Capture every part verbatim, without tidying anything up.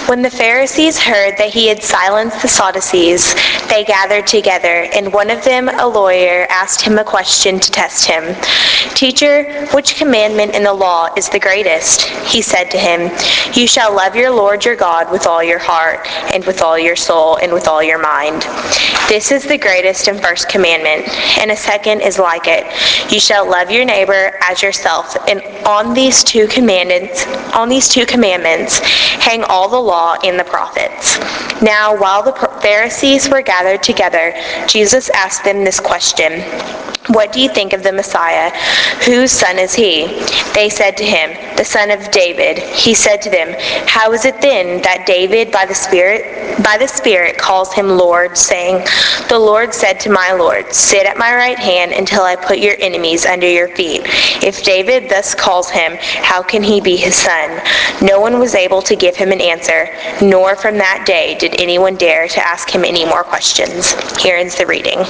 When the Pharisees heard that he had silenced the Sadducees, they gathered together, and one of them, a lawyer, asked him a question to test him. "Teacher, which commandment in the law is the greatest?" He said to him, "You shall love your Lord your God with all your heart, and with all your soul, and with all your mind. This is the greatest and first commandment, and a second is like it. You shall love your neighbor as yourself, and on these two commandments, on these two commandments, hang all the law and the prophets." Now, while the Pharisees were gathered together, Jesus asked them this question: "What do you think of the Messiah? Whose son is he?" They said to him, "The son of David." He said to them, "How is it then that David by the Spirit by the Spirit calls him Lord, saying, 'The Lord said to my Lord, sit at my right hand until I put your enemies under your feet'? If David thus calls him, how can he be his son?" No one was able to give him an answer, nor from that day did anyone dare to ask him any more questions. Here ends the reading.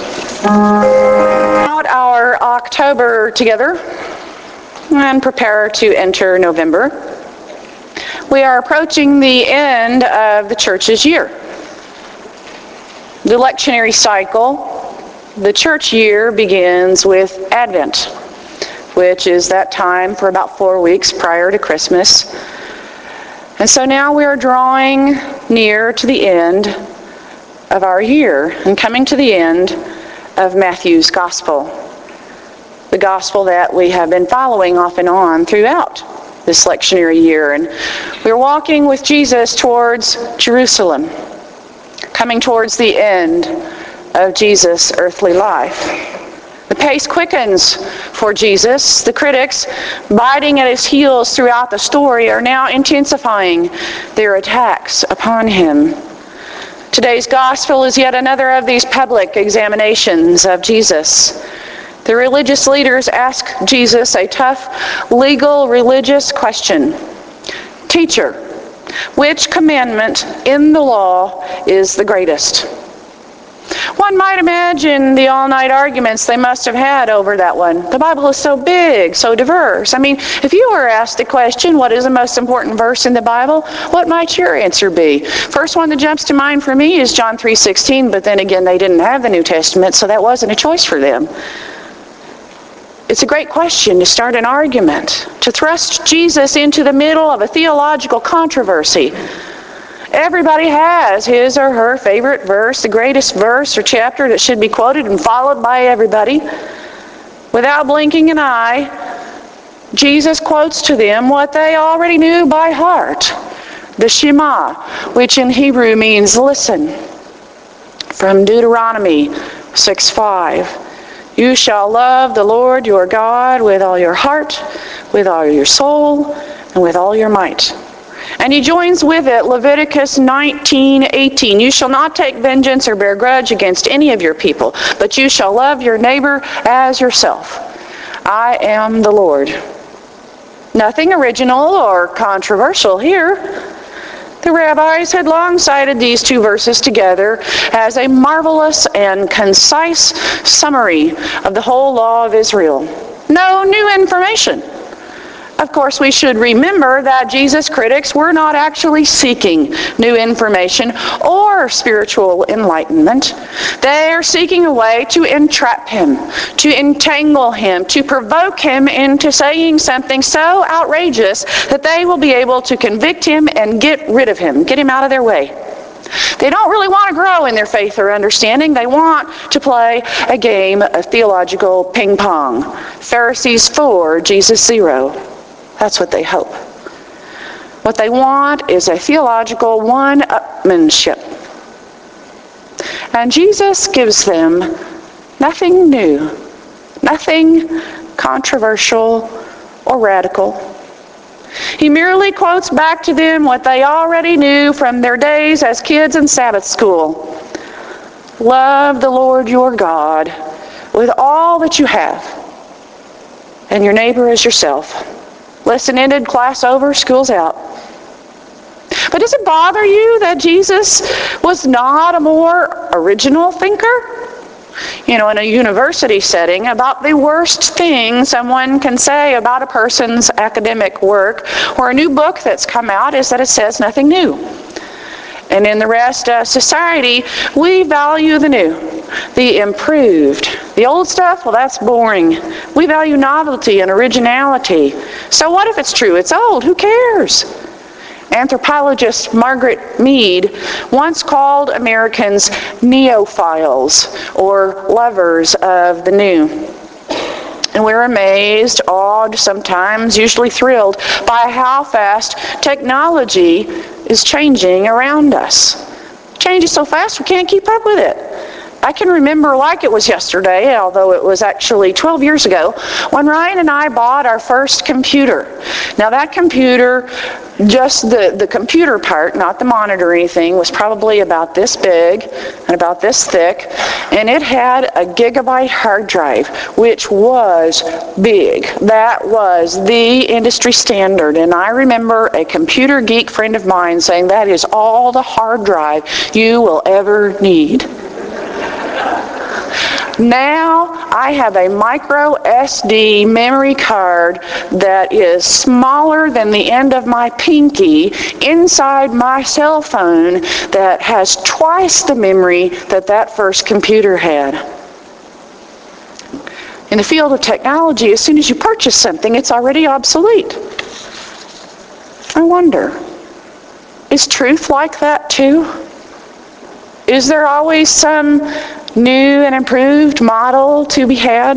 Out our October together and prepare to enter November. We are approaching the end of the church's year. The lectionary cycle, the church year, begins with Advent, which is that time for about four weeks prior to Christmas. And so now we are drawing near to the end of our year and coming to the end of Matthew's Gospel, the Gospel that we have been following off and on throughout this lectionary year. And we're walking with Jesus towards Jerusalem, coming towards the end of Jesus' earthly life. The pace quickens for Jesus. The critics, biting at his heels throughout the story, are now intensifying their attacks upon him. Today's gospel is yet another of these public examinations of Jesus. The religious leaders ask Jesus a tough, legal, religious question. "Teacher, which commandment in the law is the greatest?" One might imagine the all-night arguments they must have had over that one. The Bible is so big, so diverse. I mean, if you were asked the question, what is the most important verse in the Bible, what might your answer be? First one that jumps to mind for me is John three sixteen, but then again, they didn't have the New Testament, so that wasn't a choice for them. It's a great question to start an argument, to thrust Jesus into the middle of a theological controversy. Everybody has his or her favorite verse, the greatest verse or chapter that should be quoted and followed by everybody. Without blinking an eye, Jesus quotes to them what they already knew by heart, the Shema, which in Hebrew means listen, from Deuteronomy six five. "You shall love the Lord your God with all your heart, with all your soul, and with all your might." And he joins with it Leviticus nineteen eighteen. "You shall not take vengeance or bear grudge against any of your people, but you shall love your neighbor as yourself. I am the Lord." Nothing original or controversial here. The rabbis had long cited these two verses together as a marvelous and concise summary of the whole law of Israel. No new information. Of course, we should remember that Jesus' critics were not actually seeking new information or spiritual enlightenment. They are seeking a way to entrap him, to entangle him, to provoke him into saying something so outrageous that they will be able to convict him and get rid of him, get him out of their way. They don't really want to grow in their faith or understanding. They want to play a game of theological ping pong. Pharisees four, Jesus zero. That's what they hope. What they want is a theological one-upmanship. And Jesus gives them nothing new, nothing controversial or radical. He merely quotes back to them what they already knew from their days as kids in Sabbath school. Love the Lord your God with all that you have, and your neighbor as yourself. Lesson ended, class over, school's out. But does it bother you that Jesus was not a more original thinker? You know, in a university setting, about the worst thing someone can say about a person's academic work or a new book that's come out is that it says nothing new. And in the rest of society, we value the new, the improved. The old stuff, well, that's boring. We value novelty and originality. So what if it's true? It's old. Who cares? Anthropologist Margaret Mead once called Americans neophiles, or lovers of the new. And we're amazed, awed, sometimes, usually thrilled by how fast technology is changing around us. It changes so fast we can't keep up with it. I can remember like it was yesterday, although it was actually twelve years ago, when Ryan and I bought our first computer. Now that computer, just the, the computer part, not the monitor or anything, was probably about this big and about this thick, and it had a gigabyte hard drive, which was big. That was the industry standard, and I remember a computer geek friend of mine saying that is all the hard drive you will ever need. Now I have a micro S D memory card that is smaller than the end of my pinky inside my cell phone that has twice the memory that that first computer had. In the field of technology, as soon as you purchase something, it's already obsolete. I wonder, is truth like that too? Is there always some new and improved model to be had?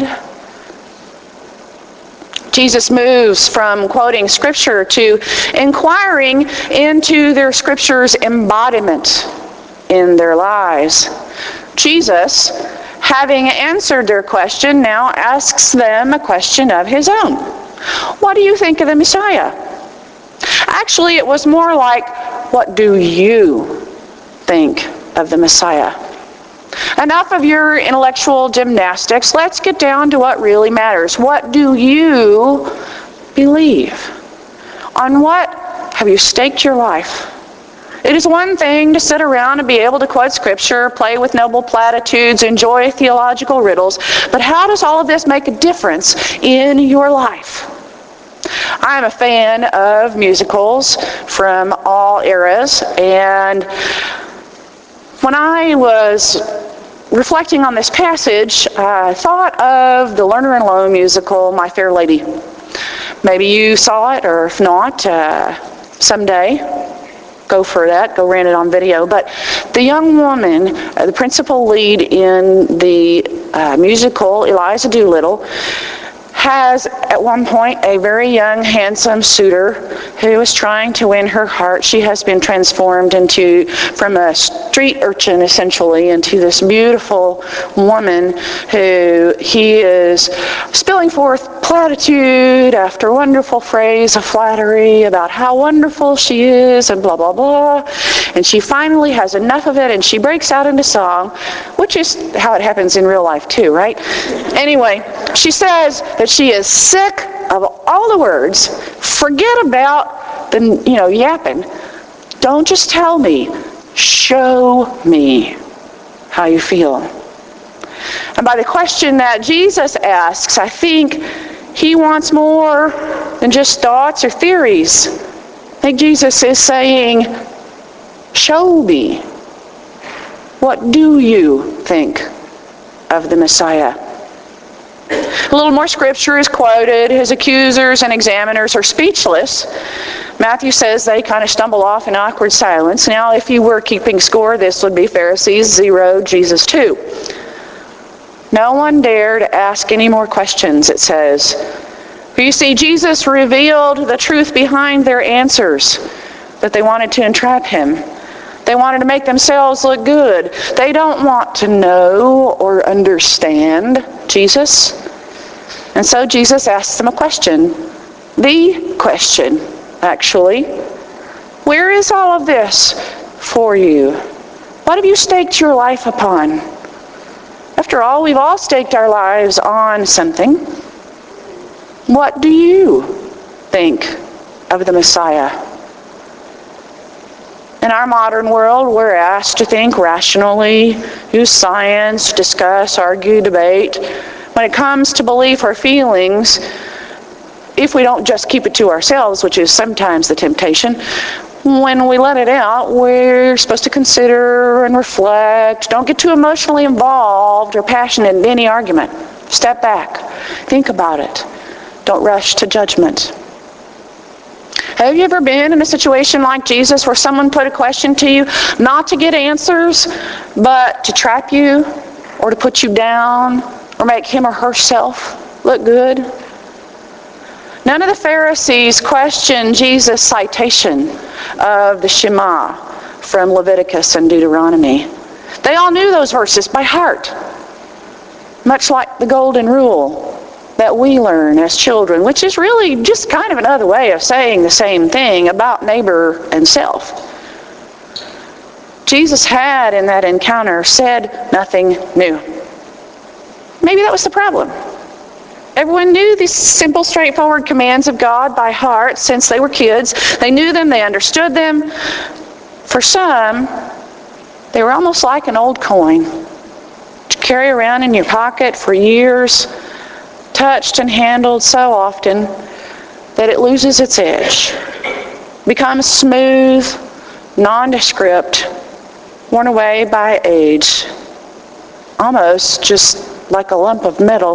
Jesus moves from quoting Scripture to inquiring into their Scripture's embodiment in their lives. Jesus, having answered their question, now asks them a question of his own. What do you think of the Messiah? Actually, it was more like, what do you think of the Messiah? Enough of your intellectual gymnastics. Let's get down to what really matters. What do you believe? On what have you staked your life? It is one thing to sit around and be able to quote Scripture, play with noble platitudes, enjoy theological riddles, but how does all of this make a difference in your life? I'm a fan of musicals from all eras, and when I was reflecting on this passage, I thought of the Lerner and Loewe musical, My Fair Lady. Maybe you saw it, or if not, uh, someday, go for that, go rent it on video. But the young woman, uh, the principal lead in the uh, musical, Eliza Doolittle, has at one point a very young, handsome suitor who is trying to win her heart. She has been transformed into, from a street urchin essentially, into this beautiful woman who he is spilling forth platitude after wonderful phrase of flattery about how wonderful she is and blah, blah, blah. And she finally has enough of it and she breaks out into song, which is how it happens in real life too, right? Anyway, she says that she is sick of all the words. Forget about the, you know, yapping. Don't just tell me. Show me how you feel. And by the question that Jesus asks, I think he wants more than just thoughts or theories. I think Jesus is saying, show me. What do you think of the Messiah? A little more scripture is quoted. His accusers and examiners are speechless. Matthew says they kind of stumble off in awkward silence. Now, if you were keeping score, this would be Pharisees zero, Jesus two. No one dared ask any more questions, it says. For you see, Jesus revealed the truth behind their answers, that they wanted to entrap him. They wanted to make themselves look good. They don't want to know or understand Jesus. And so Jesus asks them a question. The question, actually. Where is all of this for you? What have you staked your life upon? After all, we've all staked our lives on something. What do you think of the Messiah? In our modern world, we're asked to think rationally, use science, discuss, argue, debate. When it comes to belief or feelings, if we don't just keep it to ourselves, which is sometimes the temptation, when we let it out, we're supposed to consider and reflect. Don't get too emotionally involved or passionate in any argument. Step back. Think about it. Don't rush to judgment. Have you ever been in a situation like Jesus where someone put a question to you, not to get answers, but to trap you or to put you down or make him or herself look good? None of the Pharisees questioned Jesus' citation of the Shema from Leviticus and Deuteronomy. They all knew those verses by heart, much like the golden rule that we learn as children, which is really just kind of another way of saying the same thing about neighbor and self. Jesus had, in that encounter, said nothing new. Maybe that was the problem. Everyone knew these simple, straightforward commands of God by heart since they were kids. They knew them, they understood them. For some, they were almost like an old coin to carry around in your pocket for years, touched and handled so often that it loses its edge, becomes smooth, nondescript, worn away by age, almost just like a lump of metal.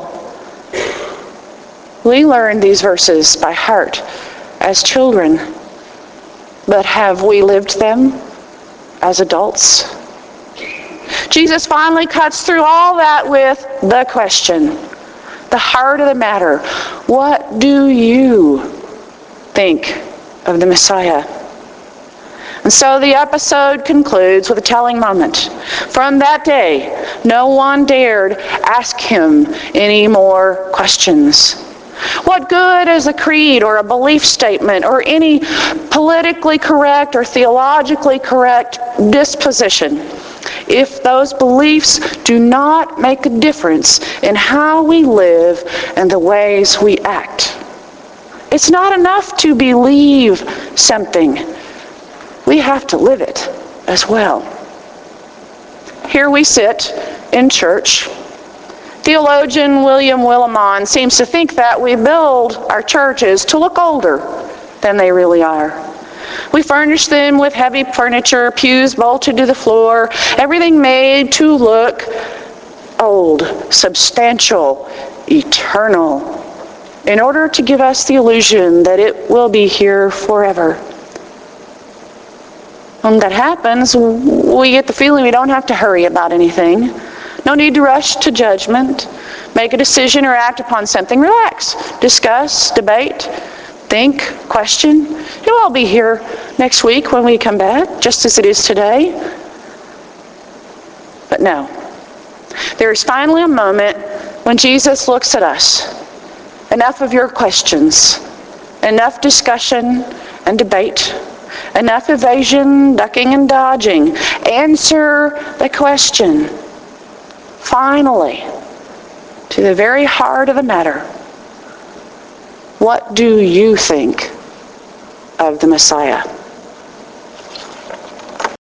We learned these verses by heart as children, but have we lived them as adults? Jesus finally cuts through all that with the question, the heart of the matter. What do you think of the Messiah? And so the episode concludes with a telling moment. From that day, no one dared ask him any more questions. What good is a creed or a belief statement or any politically correct or theologically correct disposition if those beliefs do not make a difference in how we live and the ways we act? It's not enough to believe something. We have to live it as well. Here we sit in church. Theologian William Willimon seems to think that we build our churches to look older than they really are. We furnish them with heavy furniture, pews bolted to the floor, everything made to look old, substantial, eternal, in order to give us the illusion that it will be here forever. When that happens, we get the feeling we don't have to hurry about anything. No need to rush to judgment, make a decision or act upon something. Relax, discuss, debate, think, question. It'll all be here next week when we come back, just as it is today. But no. There is finally a moment when Jesus looks at us. Enough of your questions. Enough discussion and debate. Enough evasion, ducking and dodging. Answer the question. Finally, to the very heart of the matter, what do you think of the Messiah?